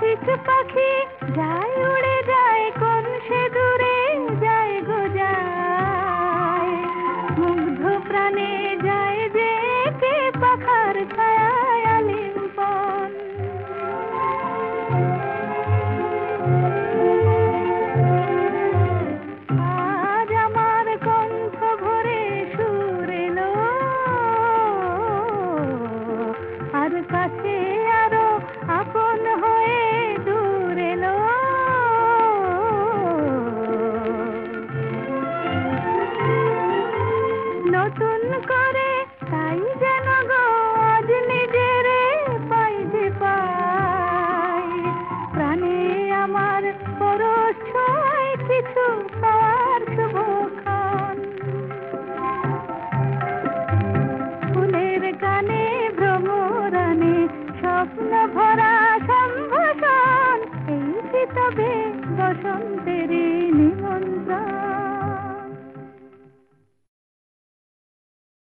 কিছু পাখি যায় উড়ে যায় কোন সে দূরে যায় গো যায়, মুগ্ধ প্রাণে যায় যে কে পাখার ছায়ায় আলিঙ্গন। আজ আমার কণ্ঠ ভরে সুর এলো, আর কাছে আরো আপন হয়ে দূর এলো। নতুন করে তাই যেন গো আজ নিজেরে পাই যে পাই, প্রাণে আমার পরশ ছোঁয়ায় কিছু পাওয়ার শুভক্ষণ। ফুলের গানে ভ্রমরানে স্বপ্ন ভরা সম্ভাষণ, এই কি তবে বসন্তের